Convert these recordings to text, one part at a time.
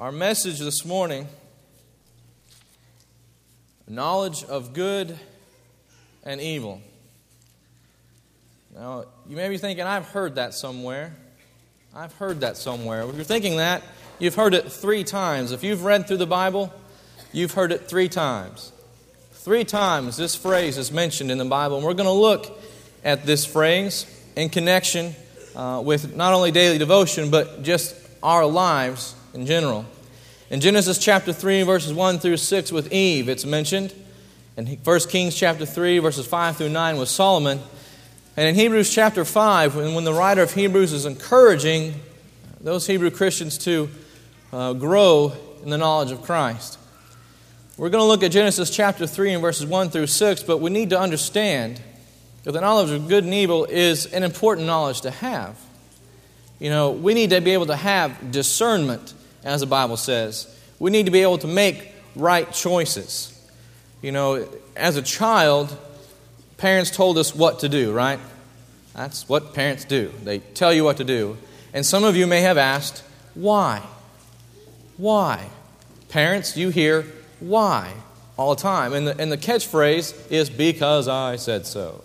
Our message this morning, knowledge of good and evil. Now, you may be thinking, I've heard that somewhere. I've heard that somewhere. If you're thinking that, you've heard it 3 times. If you've read through the Bible, you've heard it 3 times. 3 times this phrase is mentioned in the Bible. And we're going to look at this phrase in connection with not only daily devotion, but just our lives in general. In Genesis chapter 3, verses 1 through 6 with Eve, it's mentioned. In 1 Kings chapter 3, verses 5 through 9 with Solomon. And in Hebrews chapter 5, when the writer of Hebrews is encouraging those Hebrew Christians to grow in the knowledge of Christ. We're going to look at Genesis chapter 3 and verses 1 through 6, but we need to understand that the knowledge of good and evil is an important knowledge to have. You know, we need to be able to have discernment, as the Bible says. We need to be able to make right choices. You know, as a child, parents told us what to do, right? That's what parents do. They tell you what to do. And some of you may have asked, why? Why? Parents, you hear why all the time. And the catchphrase is because I said so.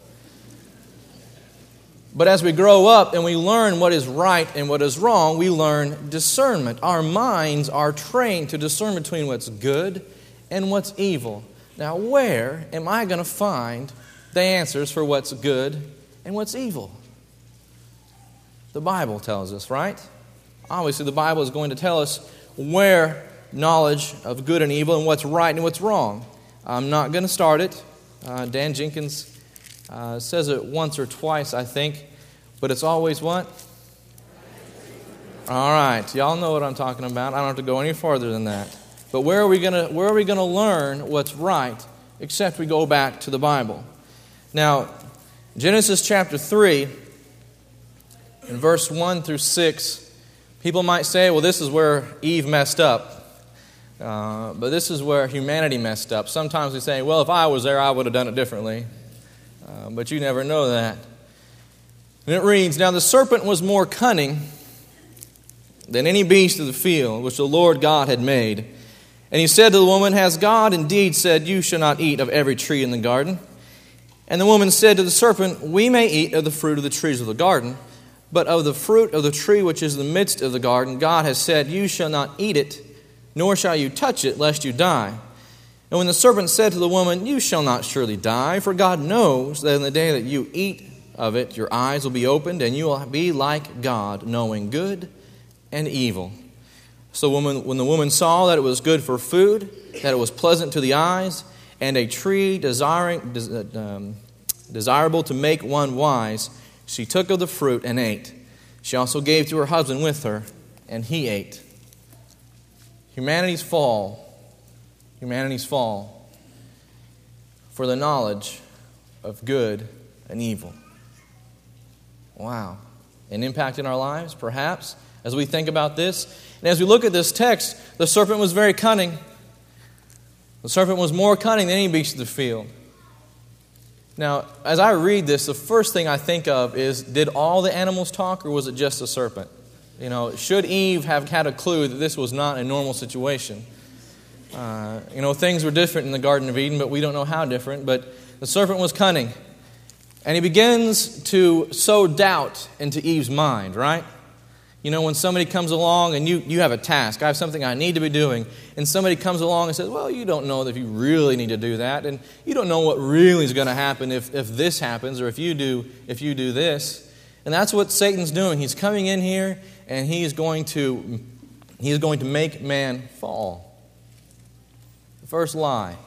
But as we grow up and we learn what is right and what is wrong, we learn discernment. Our minds are trained to discern between what's good and what's evil. Now, where am I going to find the answers for what's good and what's evil? The Bible tells us, right? Obviously, the Bible is going to tell us where knowledge of good and evil and what's right and what's wrong. I'm not going to start it. Dan Jenkins says it once or twice, I think, but it's always what? All right, y'all know what I'm talking about. I don't have to go any farther than that. But where are we going to learn what's right except we go back to the Bible? Now, Genesis chapter 3, in verse 1 through 6, people might say, well, this is where Eve messed up. But this is where humanity messed up. Sometimes we say, well, if I was there, I would have done it differently. But you never know that. And it reads, Now the serpent was more cunning than any beast of the field which the Lord God had made. And he said to the woman, Has God indeed said, You shall not eat of every tree in the garden? And the woman said to the serpent, We may eat of the fruit of the trees of the garden, but of the fruit of the tree which is in the midst of the garden, God has said, You shall not eat it, nor shall you touch it, lest you die. And when the serpent said to the woman, You shall not surely die, for God knows that in the day that you eat of it, your eyes will be opened, and you will be like God, knowing good and evil. So when the woman saw that it was good for food, that it was pleasant to the eyes, and a tree desirable to make one wise, she took of the fruit and ate. She also gave to her husband with her, and he ate. Humanity's fall for the knowledge of good and evil. Wow. An impact in our lives, perhaps, as we think about this. And as we look at this text, the serpent was very cunning. The serpent was more cunning than any beast of the field. Now, as I read this, the first thing I think of is, did all the animals talk, or was it just the serpent? You know, should Eve have had a clue that this was not a normal situation? Things were different in the Garden of Eden, but we don't know how different. But the serpent was cunning. And he begins to sow doubt into Eve's mind, right? You know, when somebody comes along and you have a task, I have something I need to be doing, and somebody comes along and says, well, you don't know if you really need to do that, and you don't know what really is going to happen if this happens, or if you do this. And that's what Satan's doing. He's coming in here, and he's going to make man fall. The first lie,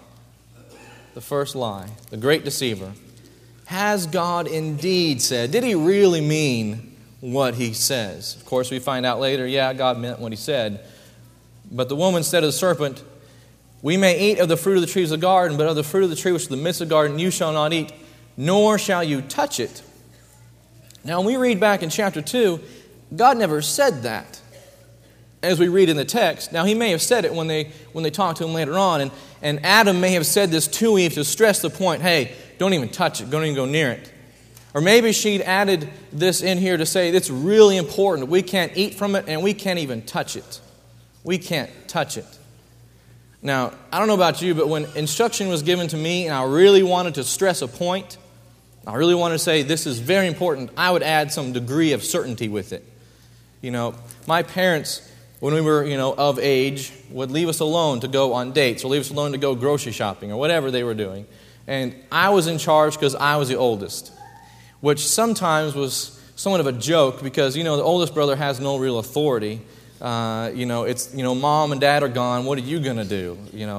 the great deceiver. Has God indeed said? Did he really mean what he says? Of course, we find out later, God meant what he said. But the woman said to the serpent, We may eat of the fruit of the trees of the garden, but of the fruit of the tree which is in the midst of the garden you shall not eat, nor shall you touch it. Now, when we read back in chapter 2, God never said that, as we read in the text. Now, he may have said it when they talked to him later on, and Adam may have said this to Eve to stress the point, hey, don't even touch it, don't even go near it. Or maybe she'd added this in here to say it's really important. We can't eat from it and we can't even touch it. We can't touch it. Now, I don't know about you, but when instruction was given to me and I really wanted to stress a point, I really wanted to say this is very important, I would add some degree of certainty with it. You know, my parents, when we were, of age, would leave us alone to go on dates or leave us alone to go grocery shopping or whatever they were doing. And I was in charge because I was the oldest, which sometimes was somewhat of a joke because, the oldest brother has no real authority. It's, mom and dad are gone. What are you going to do?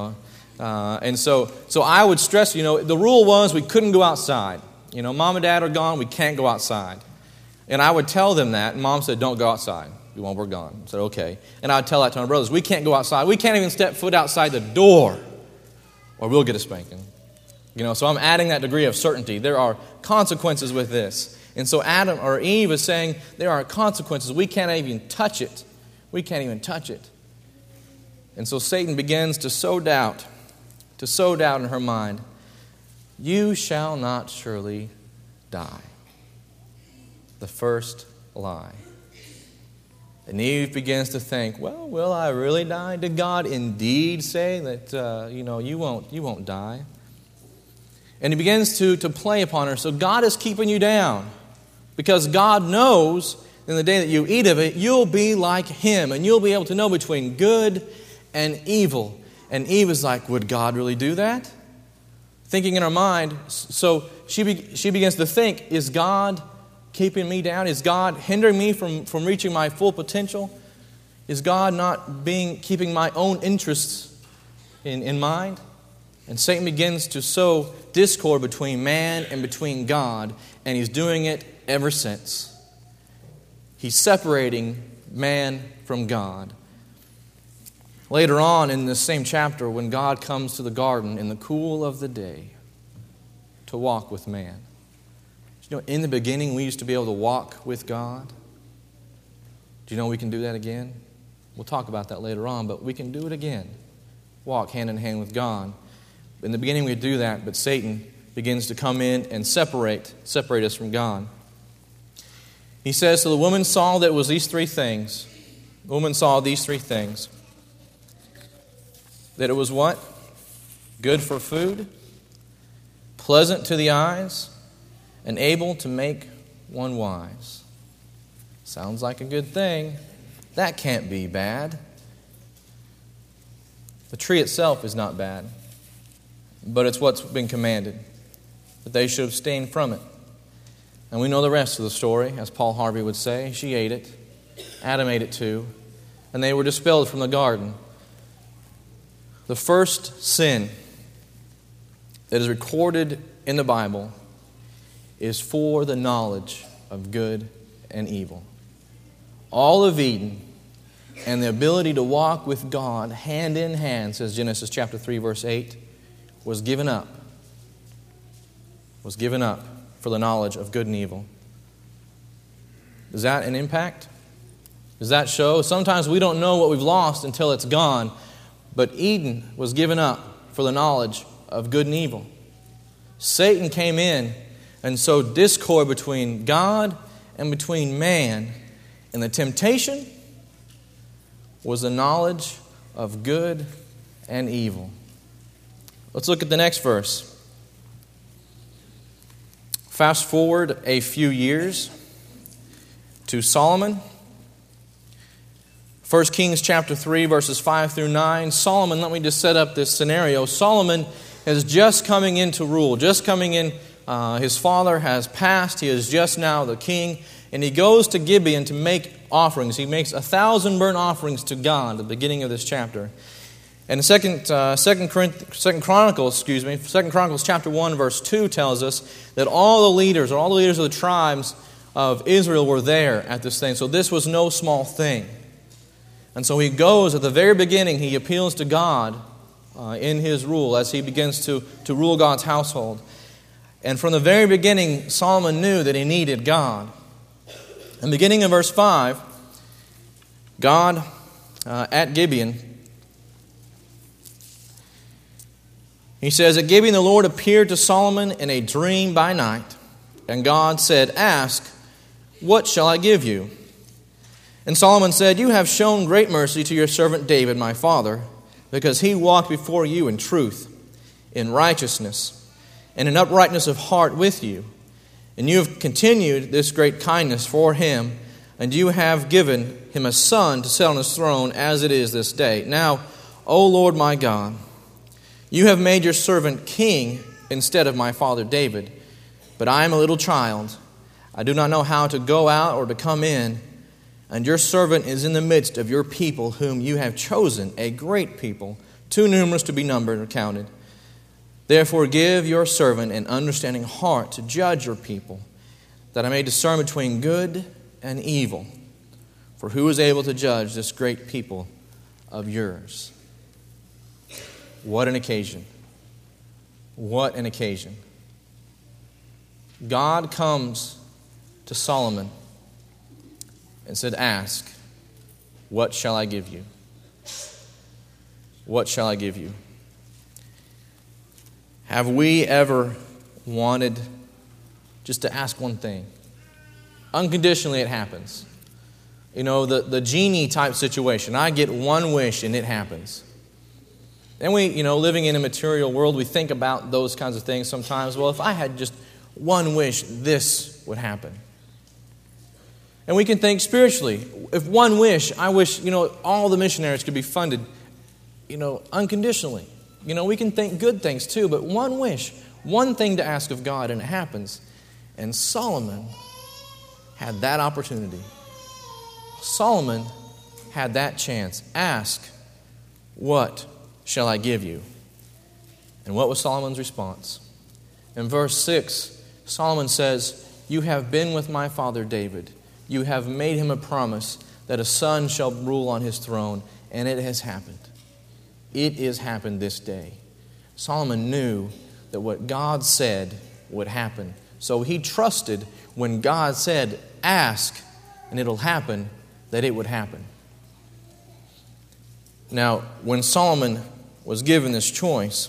And so I would stress, the rule was we couldn't go outside. Mom and dad are gone. We can't go outside. And I would tell them that. And Mom said, don't go outside. We're gone. I said, okay. And I would tell that to my brothers. We can't go outside. We can't even step foot outside the door or we'll get a spanking. So I'm adding that degree of certainty. There are consequences with this. And so Adam or Eve is saying there are consequences. We can't even touch it. We can't even touch it. And so Satan begins to sow doubt in her mind. You shall not surely die. The first lie. And Eve begins to think, well, will I really die? Did God indeed say that, you won't die? And he begins to play upon her. So God is keeping you down because God knows in the day that you eat of it, you'll be like Him and you'll be able to know between good and evil. And Eve is like, would God really do that? Thinking in her mind, so she begins to think, is God keeping me down? Is God hindering me from reaching my full potential? Is God not keeping my own interests in mind? And Satan begins to sow discord between man and between God, and he's doing it ever since. He's separating man from God. Later on in this same chapter, when God comes to the garden in the cool of the day to walk with man. In the beginning we used to be able to walk with God. Do you know we can do that again? We'll talk about that later on, but we can do it again. Walk hand in hand with God. In the beginning we do that, but Satan begins to come in and separate us from God. He says, so the woman saw that it was these three things. The woman saw these three things. That it was what? Good for food, pleasant to the eyes, and able to make one wise. Sounds like a good thing. That can't be bad. The tree itself is not bad, but it's what's been commanded, that they should abstain from it. And we know the rest of the story, as Paul Harvey would say. She ate it. Adam ate it too. And they were dispelled from the garden. The first sin that is recorded in the Bible is for the knowledge of good and evil. All of Eden and the ability to walk with God hand in hand, says Genesis chapter 3, verse 8, was given up. Was given up for the knowledge of good and evil. Is that an impact? Does that show? Sometimes we don't know what we've lost until it's gone, but Eden was given up for the knowledge of good and evil. Satan came in and sowed discord between God and between man, and the temptation was the knowledge of good and evil. Let's look at the next verse. Fast forward a few years to Solomon. 1 Kings chapter 3, verses 5 through 9. Solomon, let me just set up this scenario. Solomon is just coming into rule, just coming in. His father has passed. He is just now the king. And he goes to Gibeon to make offerings. He makes 1,000 burnt offerings to God at the beginning of this chapter. And Second Chronicles chapter 1, verse 2 tells us that all the leaders of the tribes of Israel were there at this thing. So this was no small thing. And so he goes at the very beginning, he appeals to God in his rule as he begins to rule God's household. And from the very beginning, Solomon knew that he needed God. And beginning in verse 5, God at Gibeon, he says, at Gibeon the Lord appeared to Solomon in a dream by night. And God said, ask, what shall I give you? And Solomon said, "You have shown great mercy to your servant David, my father, because he walked before you in truth, in righteousness, and in uprightness of heart with you. And you have continued this great kindness for him, and you have given him a son to sit on his throne as it is this day. Now, O Lord my God, you have made your servant king instead of my father David. But I am a little child. I do not know how to go out or to come in. And your servant is in the midst of your people, whom you have chosen, a great people, too numerous to be numbered or counted. Therefore give your servant an understanding heart to judge your people, that I may discern between good and evil. For who is able to judge this great people of yours?" What an occasion. What an occasion. God comes to Solomon and said, "Ask, what shall I give you? What shall I give you?" Have we ever wanted just to ask one thing? Unconditionally, it happens. You know, the genie type situation. I get one wish and it happens. And we, living in a material world, we think about those kinds of things sometimes. Well, if I had just one wish, this would happen. And we can think spiritually. If one wish, I wish, all the missionaries could be funded, unconditionally. We can think good things too, but one wish, one thing to ask of God, and it happens. And Solomon had that opportunity. Solomon had that chance. Ask, what shall I give you? And what was Solomon's response? In verse 6, Solomon says, "You have been with my father David. You have made him a promise that a son shall rule on his throne, and it has happened. It has happened this day." Solomon knew that what God said would happen. So he trusted when God said, "Ask, and it'll happen," that it would happen. Now, when Solomon was given this choice,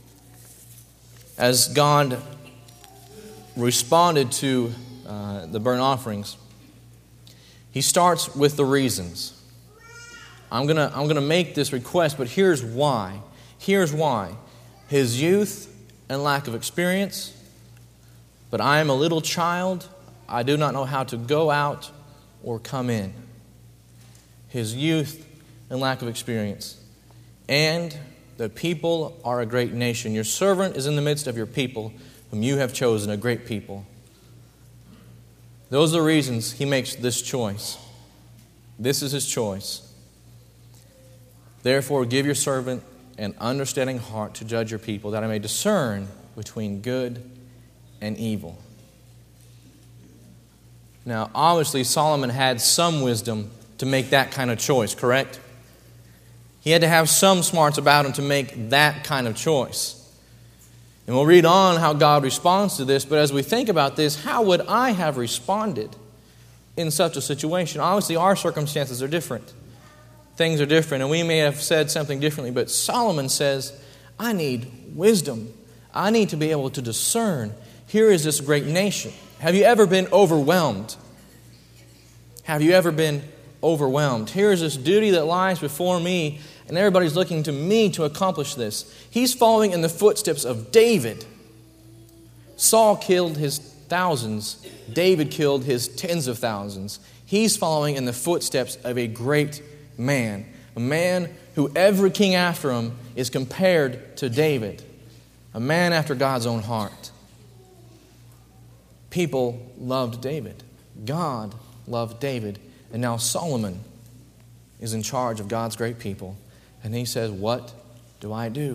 as God responded to the burnt offerings, he starts with the reasons. I'm gonna make this request, but here's why. Here's why. His youth and lack of experience. But I am a little child. I do not know how to go out or come in. His youth and lack of experience. And the people are a great nation. Your servant is in the midst of your people, whom you have chosen, a great people. Those are the reasons he makes this choice. This is his choice. Therefore, give your servant an understanding heart to judge your people, that I may discern between good and evil. Now, obviously, Solomon had some wisdom to make that kind of choice, correct? He had to have some smarts about him to make that kind of choice. And we'll read on how God responds to this, but as we think about this, how would I have responded in such a situation? Obviously, our circumstances are different. Things are different, and we may have said something differently, but Solomon says, I need wisdom. I need to be able to discern. Here is this great nation. Have you ever been overwhelmed? Have you ever been overwhelmed? Here is this duty that lies before me, and everybody's looking to me to accomplish this. He's following in the footsteps of David. Saul killed his thousands. David killed his tens of thousands. He's following in the footsteps of a great man. A man who every king after him is compared to David. A man after God's own heart. People loved David. God loved David. And now Solomon is in charge of God's great people. And he says, what do?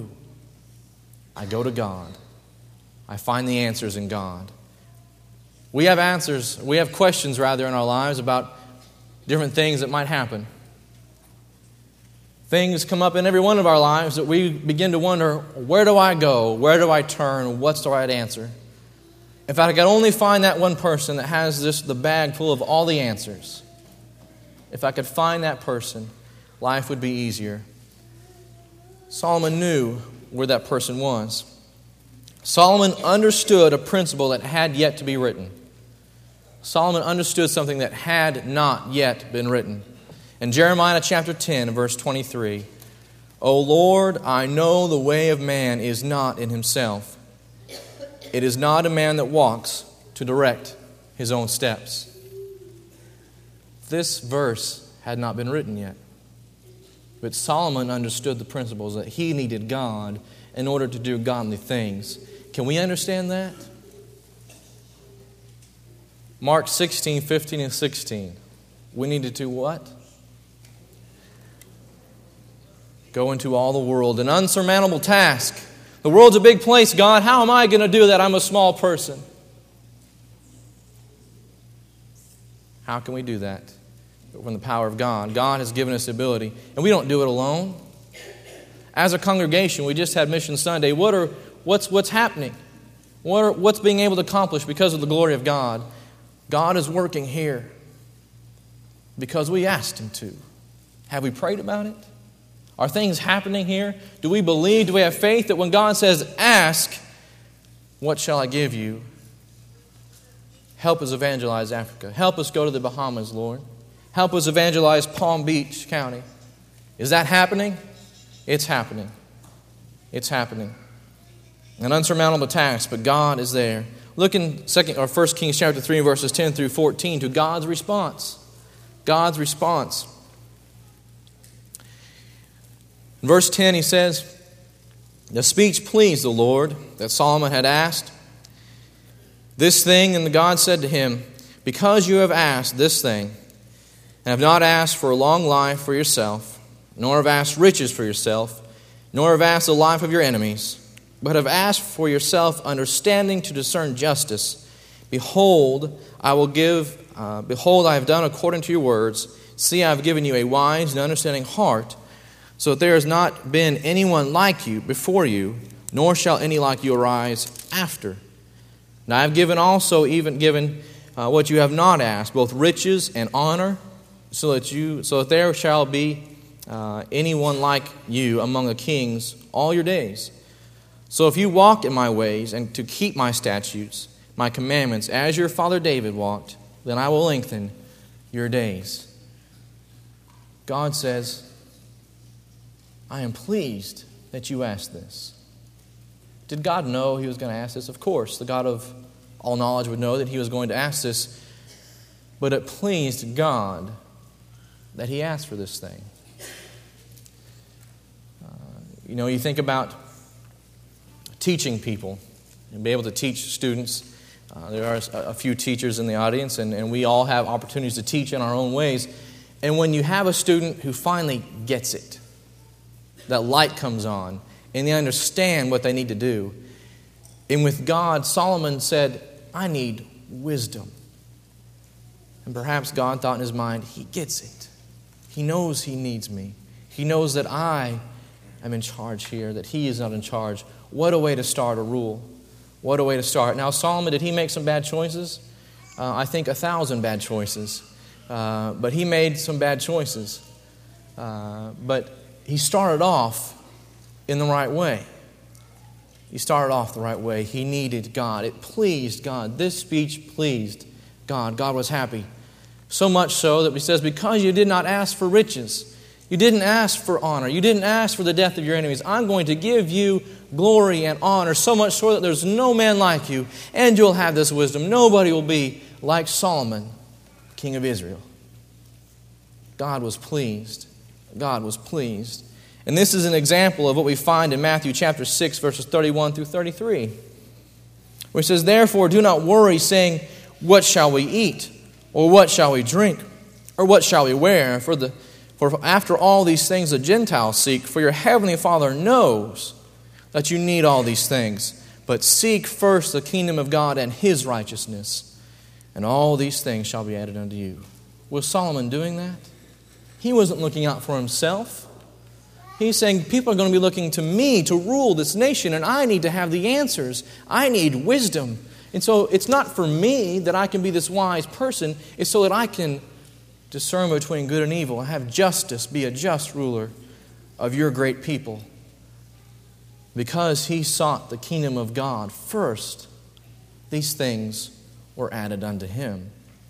I go to God. I find the answers in God. We have answers, we have questions rather in our lives about different things that might happen. Things come up in every one of our lives that we begin to wonder, where do I go? Where do I turn? What's the right answer? If I could only find that one person that has the bag full of all the answers. If I could find that person, life would be easier. Solomon knew where that person was. Solomon understood a principle that had yet to be written. Solomon understood something that had not yet been written. In Jeremiah chapter 10, verse 23, O Lord, I know the way of man is not in himself. It is not a man that walks to direct his own steps. This verse had not been written yet. But Solomon understood the principles that he needed God in order to do godly things. Can we understand that? Mark 16, 15, and 16. We needed to what? Go into all the world. An unsurmountable task. The world's a big place, God. How am I going to do that? I'm a small person. How can we do that? From the power of God. God has given us the ability. And we don't do it alone. As a congregation, we just had Mission Sunday. What's happening? What's being able to accomplish because of the glory of God? God is working here because we asked Him to. Have we prayed about it? Are things happening here? Do we believe? Do we have faith that when God says, ask, what shall I give you? Help us evangelize Africa. Help us go to the Bahamas, Lord. Help us evangelize Palm Beach County. Is that happening? It's happening. It's happening. An unsurmountable task, but God is there. Look in 1 Kings chapter 3, verses 10 through 14 to God's response. God's response. In verse 10 he says, the speech pleased the Lord that Solomon had asked. This thing, and God said to him, because you have asked this thing, and have not asked for a long life for yourself, nor have asked riches for yourself, nor have asked the life of your enemies, but have asked for yourself understanding to discern justice. Behold, I have done according to your words. See, I have given you a wise and understanding heart, so that there has not been anyone like you before you, nor shall any like you arise after. And I have given what you have not asked, both riches and honor, so that there shall be anyone like you among the kings all your days. So if you walk in my ways and to keep my statutes, my commandments, as your father David walked, then I will lengthen your days. God says, I am pleased that you asked this. Did God know He was going to ask this? Of course, the God of all knowledge would know that He was going to ask this. But it pleased God that He asked for this thing. You think about teaching people and be able to teach students. There are a few teachers in the audience, and we all have opportunities to teach in our own ways. And when you have a student who finally gets it, that light comes on, and they understand what they need to do. And with God, Solomon said, I need wisdom. And perhaps God thought in his mind, He gets it. He knows He needs me. He knows that I am in charge here, that He is not in charge. What a way to start a rule. What a way to start. Now, Solomon, did he make some bad choices? I think 1,000 bad choices. But he made some bad choices. But he started off in the right way. He started off the right way. He needed God. It pleased God. This speech pleased God. God was happy. So much so that He says, because you did not ask for riches, you didn't ask for honor, you didn't ask for the death of your enemies, I'm going to give you glory and honor, so much so that there's no man like you, and you'll have this wisdom. Nobody will be like Solomon, king of Israel. God was pleased. God was pleased. And this is an example of what we find in Matthew chapter 6, verses 31 through 33. Where it says, therefore do not worry, saying, what shall we eat? Or what shall we drink? Or what shall we wear? For after all these things the Gentiles seek, for your heavenly Father knows that you need all these things. But seek first the kingdom of God and His righteousness, and all these things shall be added unto you. Was Solomon doing that? He wasn't looking out for himself. He's saying, people are going to be looking to me to rule this nation, and I need to have the answers. I need wisdom. And so it's not for me that I can be this wise person. It's so that I can discern between good and evil and have justice, be a just ruler of your great people. Because he sought the kingdom of God first, these things were added unto him.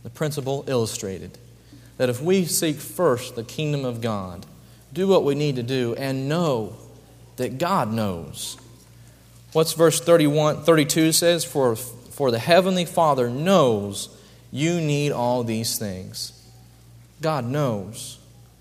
the principle illustrated. That if we seek first the kingdom of God, do what we need to do, and know that God knows. What's verse 32 says? For the Heavenly Father knows you need all these things. God knows.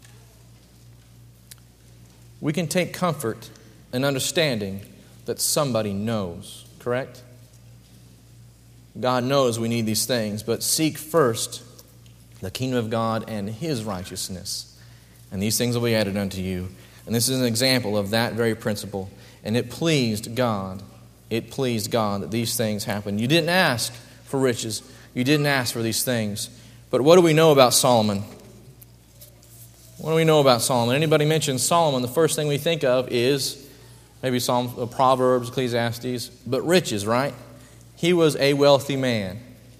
We can take comfort in understanding that somebody knows, correct? God knows we need these things, but seek first the kingdom of God and His righteousness, and these things will be added unto you. And this is an example of that very principle. And it pleased God. It pleased God that these things happened. You didn't ask for riches. You didn't ask for these things. But what do we know about Solomon? What do we know about Solomon? Anybody mentions Solomon, the first thing we think of is maybe Proverbs, Ecclesiastes, but riches, right? He was a wealthy man.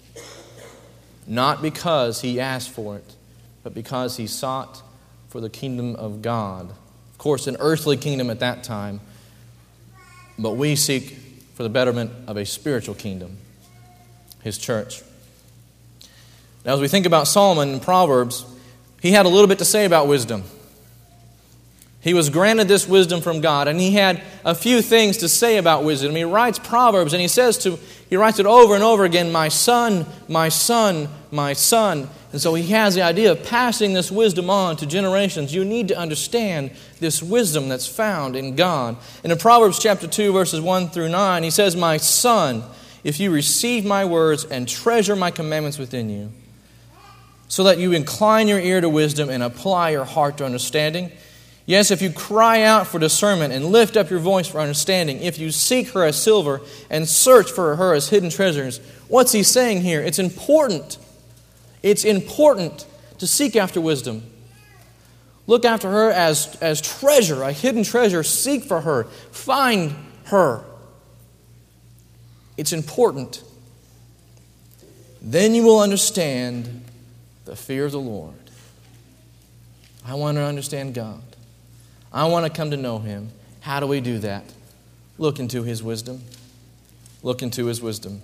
Not because he asked for it, but because he sought for the kingdom of God. Of course, an earthly kingdom at that time, but we seek for the betterment of a spiritual kingdom, His church. Now, as we think about Solomon in Proverbs, he had a little bit to say about wisdom. He was granted this wisdom from God, and he had a few things to say about wisdom. He writes Proverbs, and he writes it over and over again, my son, my son, my son. And so he has the idea of passing this wisdom on to generations. You need to understand this wisdom that's found in God. And in Proverbs chapter 2, verses 1 through 9, he says, my son, if you receive my words and treasure my commandments within you, so that you incline your ear to wisdom and apply your heart to understanding. Yes, if you cry out for discernment and lift up your voice for understanding, if you seek her as silver and search for her as hidden treasures. What's he saying here? It's important. It's important to seek after wisdom. Look after her as treasure, a hidden treasure. Seek for her. Find her. It's important. Then you will understand the fear of the Lord. I want to understand God. I want to come to know Him. How do we do that? Look into His wisdom. Look into His wisdom.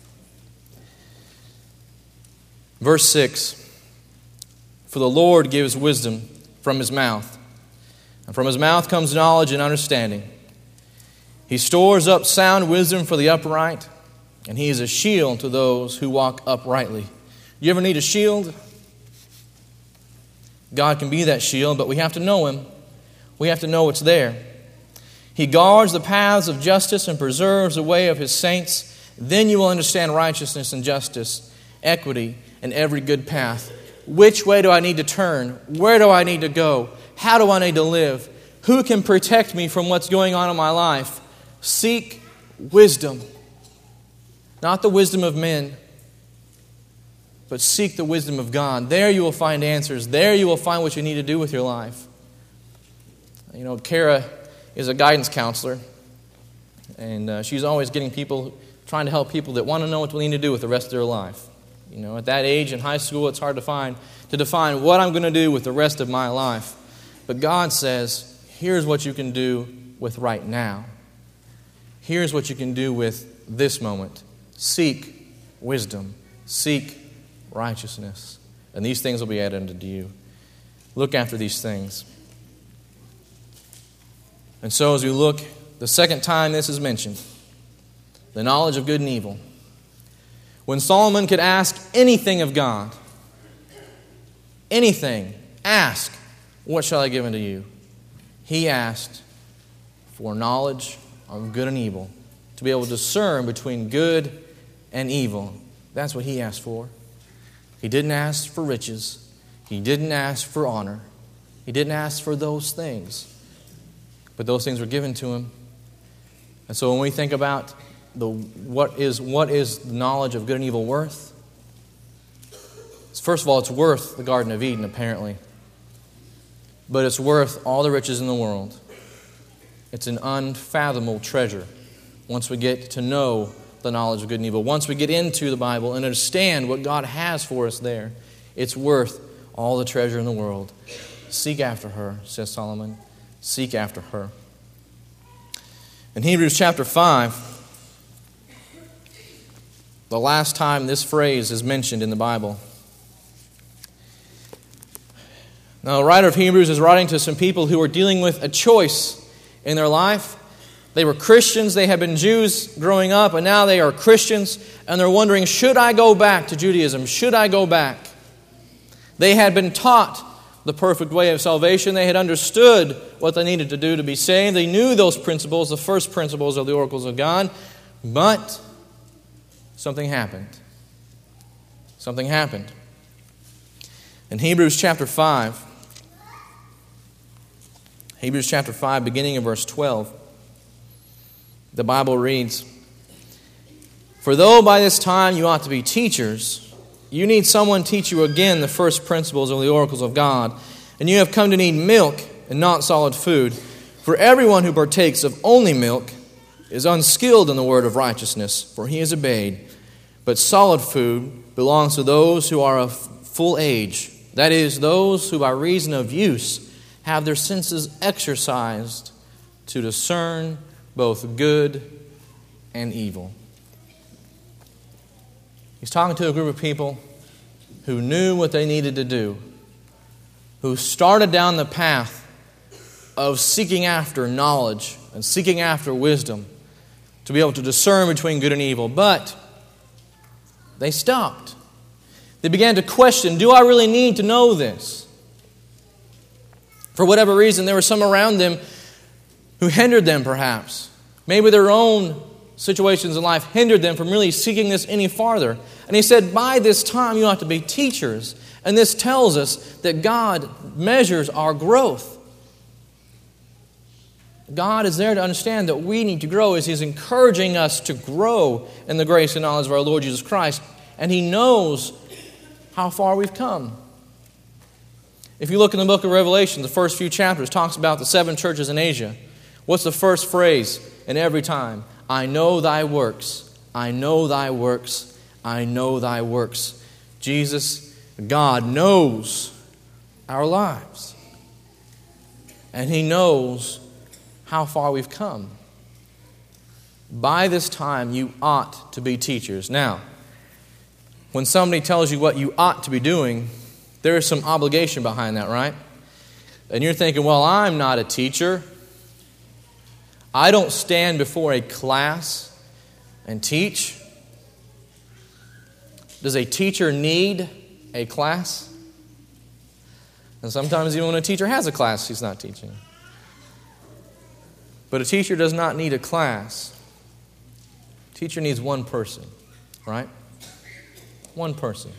Verse 6. For the Lord gives wisdom from His mouth, and from His mouth comes knowledge and understanding. He stores up sound wisdom for the upright, and He is a shield to those who walk uprightly. You ever need a shield? God can be that shield, but we have to know Him. We have to know it's there. He guards the paths of justice and preserves the way of His saints. Then you will understand righteousness and justice, equity, and every good path. Which way do I need to turn? Where do I need to go? How do I need to live? Who can protect me from what's going on in my life? Seek wisdom. Not the wisdom of men, but seek the wisdom of God. There you will find answers. There you will find what you need to do with your life. You know, Kara is a guidance counselor, and she's always trying to help people that want to know what they need to do with the rest of their life. You know, at that age in high school, it's hard to define what I'm going to do with the rest of my life. But God says, here's what you can do with right now. Here's what you can do with this moment. Seek wisdom. Seek righteousness. And these things will be added unto you. Look after these things. And so as we look, the second time this is mentioned, the knowledge of good and evil. When Solomon could ask anything of God, anything, ask, what shall I give unto you? He asked for knowledge of good and evil, to be able to discern between good and evil. That's what he asked for. He didn't ask for riches. He didn't ask for honor. He didn't ask for those things. But those things were given to him. And so when we think about what is the knowledge of good and evil worth? First of all, it's worth the Garden of Eden, apparently. But it's worth all the riches in the world. It's an unfathomable treasure once we get to know the knowledge of good and evil. Once we get into the Bible and understand what God has for us there, it's worth all the treasure in the world. Seek after her, says Solomon. Seek after her. In Hebrews chapter 5, the last time this phrase is mentioned in the Bible, Now, the writer of Hebrews is writing to some people who are dealing with a choice in their life. They were Christians, they had been Jews growing up, and now they are Christians, and they're wondering, should I go back to Judaism? Should I go back? They had been taught the perfect way of salvation. They had understood what they needed to do to be saved. They knew those principles, the first principles of the oracles of God, but something happened. Something happened. In Hebrews chapter 5, beginning in verse 12, the Bible reads, "For though by this time you ought to be teachers, you need someone teach you again the first principles of the oracles of God, and you have come to need milk and not solid food. For everyone who partakes of only milk is unskilled in the word of righteousness, for he is a babe. But solid food belongs to those who are of full age, that is, those who by reason of use have their senses exercised to discern both good and evil." He's talking to a group of people who knew what they needed to do, who started down the path of seeking after knowledge and seeking after wisdom to be able to discern between good and evil. But they stopped. They began to question, do I really need to know this? For whatever reason, there were some around them who hindered them perhaps. Maybe their own situations in life hindered them from really seeking this any farther. And he said, by this time you ought to be teachers. And this tells us that God measures our growth. God is there to understand that we need to grow as He's encouraging us to grow in the grace and knowledge of our Lord Jesus Christ. And He knows how far we've come. If you look in the book of Revelation, the first few chapters talks about the 7 churches in Asia. What's the first phrase in every time? I know thy works. I know thy works. I know thy works. Jesus, God, knows our lives. And He knows how far we've come. By this time, you ought to be teachers. Now, when somebody tells you what you ought to be doing, there is some obligation behind that, right? And you're thinking, well, I'm not a teacher. I don't stand before a class and teach. Does a teacher need a class? And sometimes even when a teacher has a class, he's not teaching. But a teacher does not need a class. A teacher needs one person, right? One person.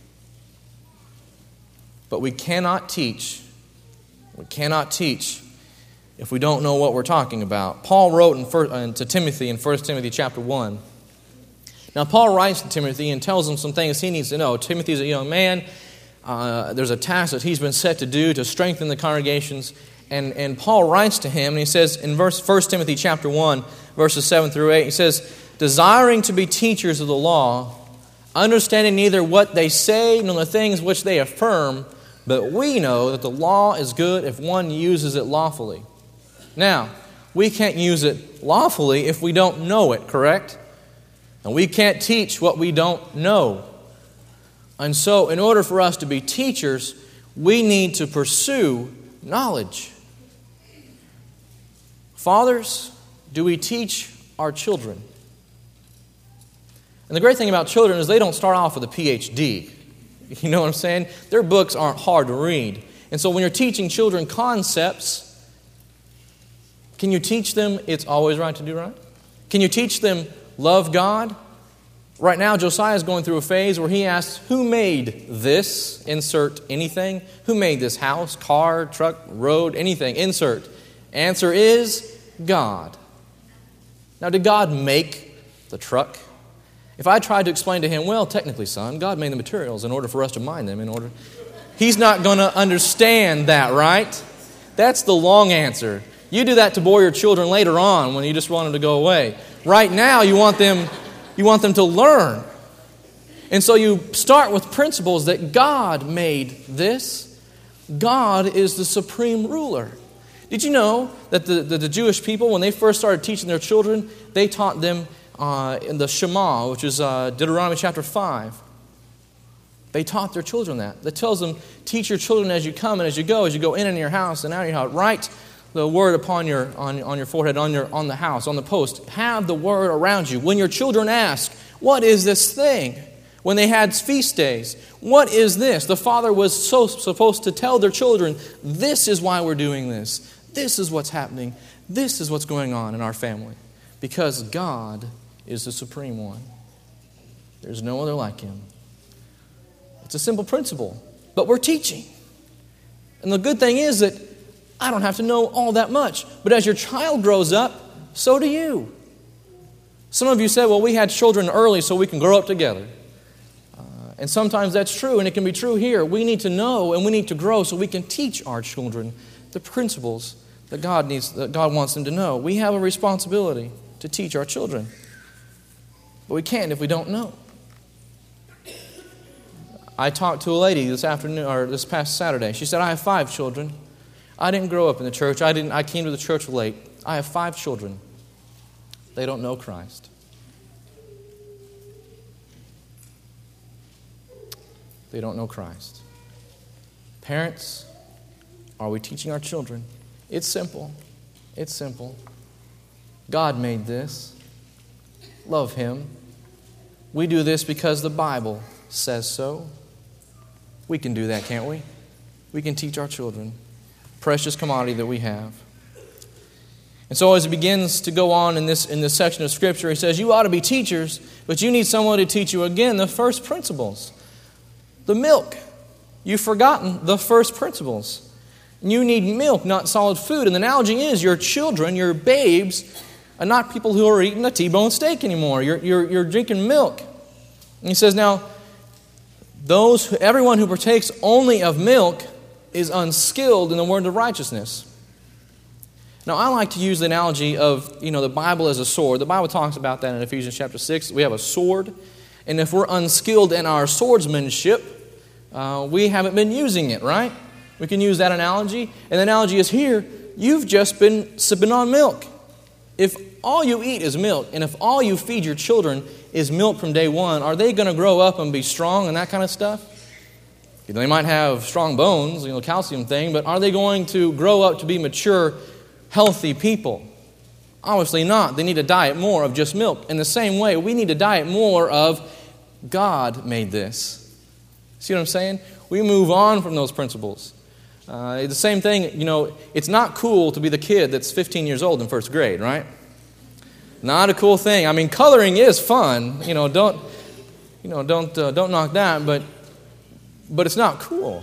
But we cannot teach. We cannot teach if we don't know what we're talking about. Paul wrote to Timothy in 1 Timothy chapter 1. Now, Paul writes to Timothy and tells him some things he needs to know. Timothy's a young man. There's a task that he's been set to do to strengthen the congregations. And Paul writes to him, and he says in 1 Timothy chapter 1, verses 7 through 8, he says, desiring to be teachers of the law, understanding neither what they say nor the things which they affirm, but we know that the law is good if one uses it lawfully. Now, we can't use it lawfully if we don't know it, correct? And we can't teach what we don't know. And so, in order for us to be teachers, we need to pursue knowledge. Fathers, do we teach our children? And the great thing about children is they don't start off with a PhD. You know what I'm saying? Their books aren't hard to read. And so when you're teaching children concepts, can you teach them it's always right to do right? Can you teach them love God? Right now, Josiah is going through a phase where he asks, who made this? Insert anything. Who made this house, car, truck, road, anything? Insert. Answer is God. Now, did God make the truck? If I tried to explain to him, well, technically, son, God made the materials in order for us to mine them. He's not going to understand that, right? That's the long answer. You do that to bore your children later on when you just want them to go away. Right now, you want them to learn. And so you start with principles that God made this. God is the supreme ruler. Did you know that the Jewish people, when they first started teaching their children, they taught them in the Shema, which is Deuteronomy chapter 5. They taught their children that. That tells them, teach your children as you come and as you go in and your house and out of your house. Write the word upon your forehead, on the house, on the post. Have the word around you. When your children ask, what is this thing? When they had feast days, what is this? The father was supposed to tell their children, this is why we're doing this. This is what's happening. This is what's going on in our family. Because God is the supreme one. There's no other like Him. It's a simple principle, but we're teaching. And the good thing is that I don't have to know all that much. But as your child grows up, so do you. Some of you said, well, we had children early so we can grow up together. And sometimes that's true, and it can be true here. We need to know and we need to grow so we can teach our children the principles that God wants them to know. We have a responsibility to teach our children. But we can't if we don't know. I talked to a lady this past Saturday. She said, I have 5 children. I didn't grow up in the church. I came to the church late. I have 5 children. They don't know Christ. They don't know Christ. Parents, are we teaching our children? It's simple. It's simple. God made this. Love Him. We do this because the Bible says so. We can do that, can't we? We can teach our children. Precious commodity that we have. And so as he begins to go on in this section of Scripture, he says, you ought to be teachers, but you need someone to teach you again the first principles. The milk. You've forgotten the first principles. You need milk, not solid food. And the analogy is your children, your babes, are not people who are eating a T-bone steak anymore. You're drinking milk. And he says, now, everyone who partakes only of milk is unskilled in the word of righteousness. Now, I like to use the analogy of, the Bible as a sword. The Bible talks about that in Ephesians chapter 6. We have a sword. And if we're unskilled in our swordsmanship, we haven't been using it, right? We can use that analogy. And the analogy is here, you've just been sipping on milk. If all you eat is milk, and if all you feed your children is milk from day one, are they going to grow up and be strong and that kind of stuff? They might have strong bones, calcium thing, but are they going to grow up to be mature, healthy people? Obviously not. They need to diet more of just milk. In the same way, we need to diet more of God made this. See what I'm saying? We move on from those principles. The same thing, it's not cool to be the kid that's 15 years old in first grade, right? Not a cool thing. I mean, coloring is fun. Don't knock that, but it's not cool.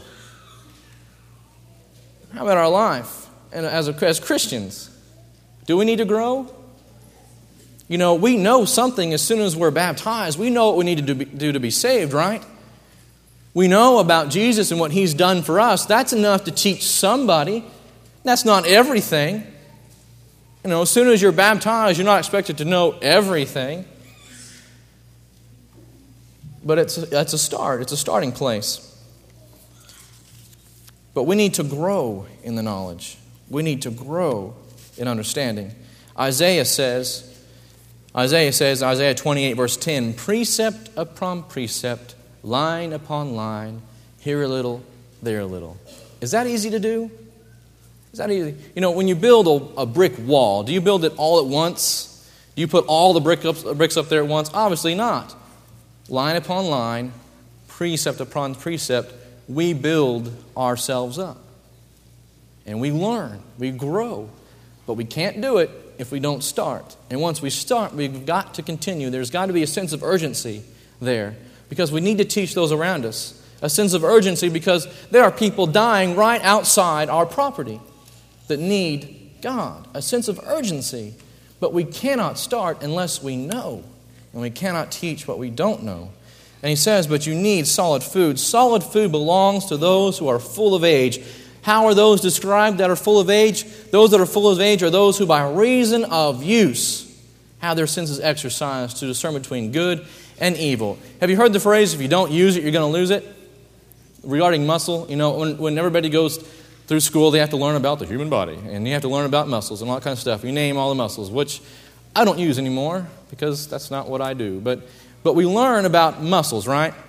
How about our life? And as Christians, do we need to grow? We know something as soon as we're baptized. We know what we need to do to be saved, right? We know about Jesus and what He's done for us. That's enough to teach somebody. That's not everything. As soon as you're baptized, you're not expected to know everything. But it's a start. It's a starting place. But we need to grow in the knowledge. We need to grow in understanding. Isaiah says, Isaiah 28 verse 10, precept upon precept, line upon line, here a little, there a little. Is that easy to do? Is that easy? When you build a brick wall, do you build it all at once? Do you put all the bricks up there at once? Obviously not. Line upon line, precept upon precept, we build ourselves up. And we learn, we grow. But we can't do it if we don't start. And once we start, we've got to continue. There's got to be a sense of urgency there. Because we need to teach those around us. A sense of urgency because there are people dying right outside our property that need God. A sense of urgency. But we cannot start unless we know. And we cannot teach what we don't know. And he says, but you need solid food. Solid food belongs to those who are full of age. How are those described that are full of age? Those that are full of age are those who by reason of use have their senses exercised to discern between good and evil. Have you heard the phrase, if you don't use it, you're going to lose it? Regarding muscle, when everybody goes through school, they have to learn about the human body. And you have to learn about muscles and all that kind of stuff. You name all the muscles, which I don't use anymore because that's not what I do. But we learn about muscles, right?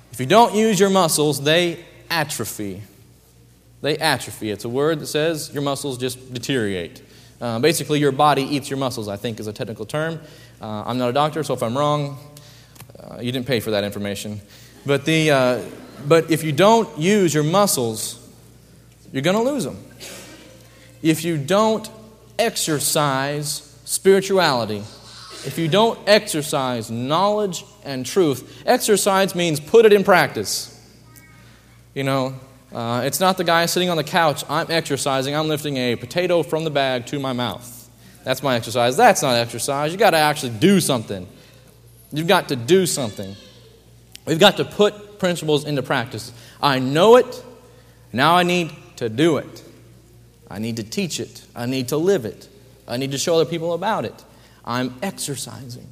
If you don't use your muscles, they atrophy. They atrophy. It's a word that says your muscles just deteriorate. Basically, your body eats your muscles, I think is a technical term. I'm not a doctor, so if I'm wrong, you didn't pay for that information. But if you don't use your muscles, you're going to lose them. If you don't exercise spirituality, if you don't exercise knowledge and truth, exercise means put it in practice. You know, it's not the guy sitting on the couch, I'm exercising, I'm lifting a potato from the bag to my mouth. That's my exercise. That's not exercise. You've got to actually do something. You've got to do something. We've got to put principles into practice. I know it. Now I need to do it. I need to teach it. I need to live it. I need to show other people about it. I'm exercising.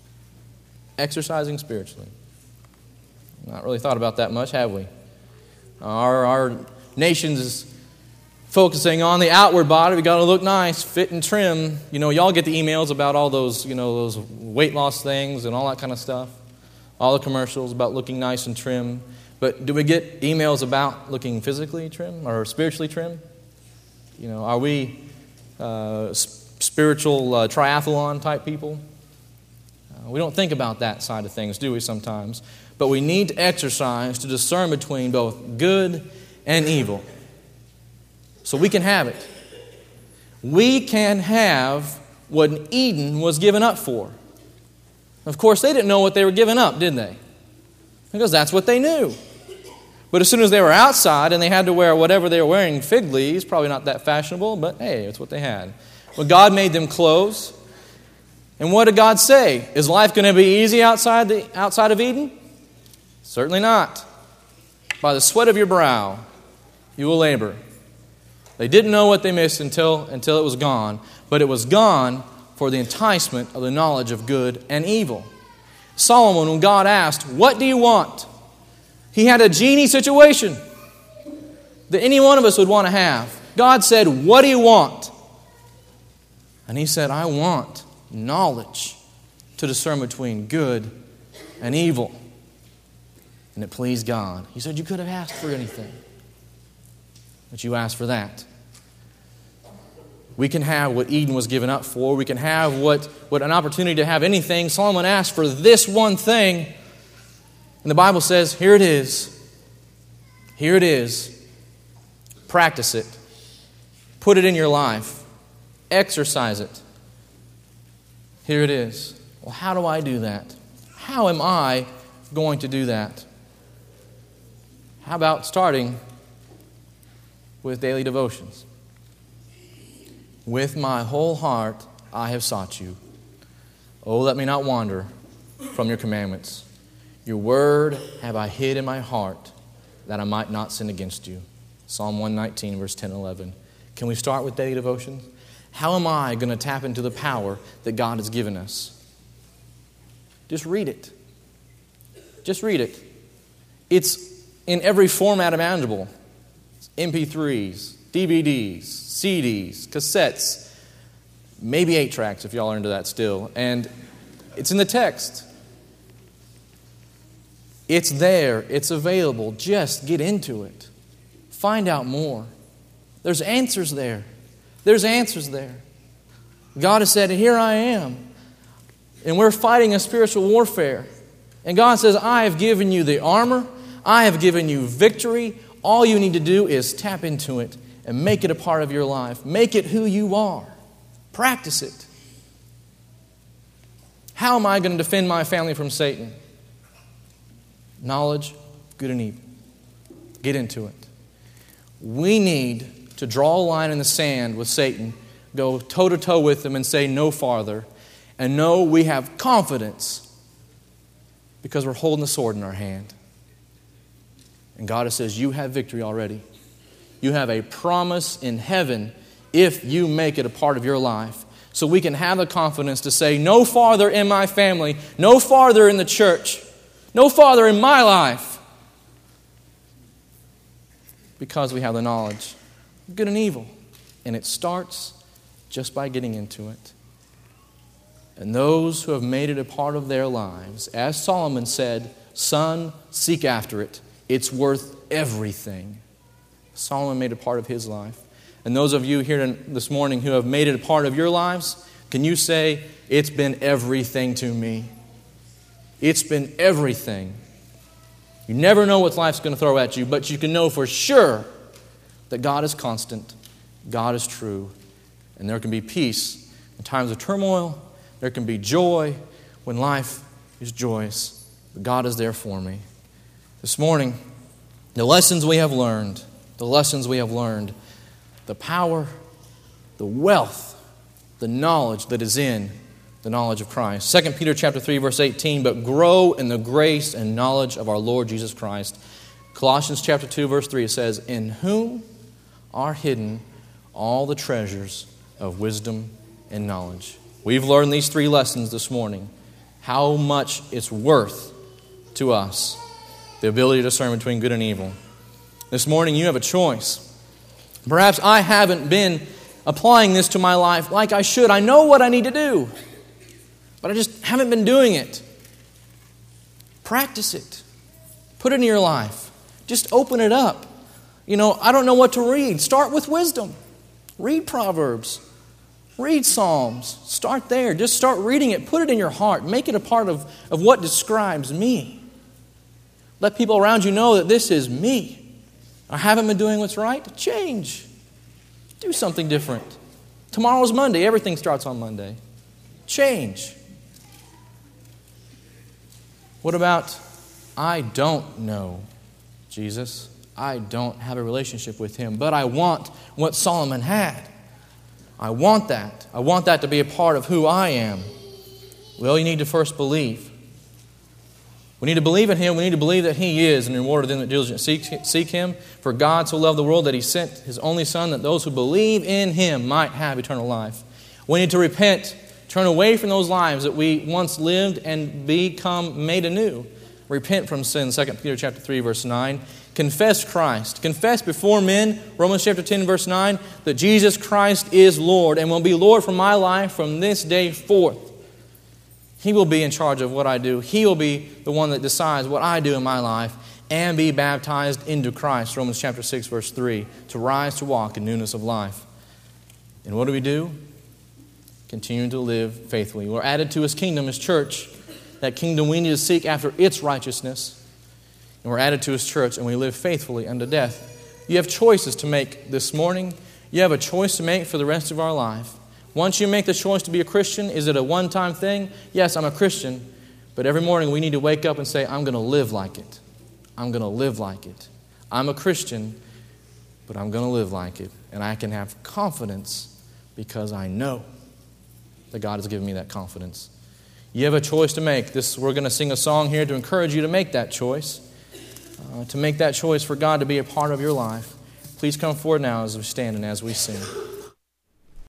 Exercising spiritually. Not really thought about that much, have we? Our nation's focusing on the outward body. We got to look nice, fit and trim. You know, y'all get the emails about all those, those weight loss things and all that kind of stuff. All the commercials about looking nice and trim. But do we get emails about looking physically trim or spiritually trim? You know, are we spiritual triathlon type people? We don't think about that side of things, do we, sometimes? But we need to exercise to discern between both good and evil. So we can have it. We can have what Eden was given up for. Of course, they didn't know what they were giving up, did they? Because that's what they knew. But as soon as they were outside and they had to wear whatever they were wearing, fig leaves, probably not that fashionable, but hey, it's what they had. Well, God made them clothes. And what did God say? Is life going to be easy outside of Eden? Certainly not. By the sweat of your brow, you will labor. They didn't know what they missed until it was gone. But it was gone for the enticement of the knowledge of good and evil. Solomon, when God asked, what do you want? He had a genie situation that any one of us would want to have. God said, what do you want? And he said, I want knowledge to discern between good and evil. And it pleased God. He said, you could have asked for anything, but you asked for that. We can have what Eden was given up for. We can have what an opportunity to have anything. Solomon asked for this one thing. And the Bible says, here it is. Here it is. Practice it. Put it in your life. Exercise it. Here it is. Well, how do I do that? How am I going to do that? How about starting with daily devotions? With my whole heart I have sought you. Oh, let me not wander from your commandments. Your word have I hid in my heart that I might not sin against you. Psalm 119, verse 10 and 11. Can we start with daily devotions? How am I going to tap into the power that God has given us? Just read it. Just read it. It's in every format imaginable. MP3s, DVDs, CDs, cassettes, maybe 8-tracks if y'all are into that still. And it's in the text. It's there. It's available. Just get into it. Find out more. There's answers there. There's answers there. God has said, here I am. And we're fighting a spiritual warfare. And God says, I have given you the armor. I have given you victory. All you need to do is tap into it and make it a part of your life. Make it who you are. Practice it. How am I going to defend my family from Satan? Knowledge, good and evil. Get into it. We need to draw a line in the sand with Satan, go toe-to-toe with him and say no farther, and know we have confidence because we're holding the sword in our hand. And God says, you have victory already. You have a promise in heaven if you make it a part of your life. So we can have the confidence to say, no farther in my family, no farther in the church, no farther in my life. Because we have the knowledge of good and evil. And it starts just by getting into it. And those who have made it a part of their lives, as Solomon said, Son, seek after it. It's worth everything. Solomon made it part of his life. And those of you here this morning who have made it a part of your lives, can you say, it's been everything to me? It's been everything. You never know what life's going to throw at you, but you can know for sure that God is constant, God is true, and there can be peace in times of turmoil. There can be joy when life is joyous. But God is there for me. This morning, the lessons we have learned, the power, the wealth, the knowledge that is in the knowledge of Christ. 2 Peter chapter 3, verse 18, but grow in the grace and knowledge of our Lord Jesus Christ. Colossians chapter 2, verse 3, it says, in whom are hidden all the treasures of wisdom and knowledge. We've learned these 3 lessons this morning. How much it's worth to us, the ability to discern between good and evil. This morning you have a choice. Perhaps I haven't been applying this to my life like I should. I know what I need to do, but I just haven't been doing it. Practice it. Put it in your life. Just open it up. I don't know what to read. Start with wisdom. Read Proverbs. Read Psalms. Start there. Just start reading it. Put it in your heart. Make it a part of what describes me. Let people around you know that this is me. I haven't been doing what's right. Change. Do something different. Tomorrow's Monday. Everything starts on Monday. Change. What about, I don't know Jesus. I don't have a relationship with Him, but I want what Solomon had. I want that. I want that to be a part of who I am. Well, you need to first believe. We need to believe in Him. We need to believe that He is an rewarder of them that diligently seek Him. For God so loved the world that He sent His only Son, that those who believe in Him might have eternal life. We need to repent, turn away from those lives that we once lived and become made anew. Repent from sin, 2 Peter chapter 3, verse 9. Confess Christ. Confess before men, Romans chapter 10, verse 9, that Jesus Christ is Lord and will be Lord for my life from this day forth. He will be in charge of what I do. He will be the one that decides what I do in my life and be baptized into Christ, Romans chapter 6, verse 3, to rise to walk in newness of life. And what do? Continue to live faithfully. We're added to His kingdom, His church. That kingdom we need to seek after its righteousness. And we're added to His church and we live faithfully unto death. You have choices to make this morning. You have a choice to make for the rest of our life. Once you make the choice to be a Christian, is it a one-time thing? Yes, I'm a Christian. But every morning we need to wake up and say, I'm going to live like it. I'm going to live like it. I'm a Christian, but I'm going to live like it. And I can have confidence because I know that God has given me that confidence. You have a choice to make. We're going to sing a song here to encourage you to make that choice. To make that choice for God to be a part of your life. Please come forward now as we stand and as we sing.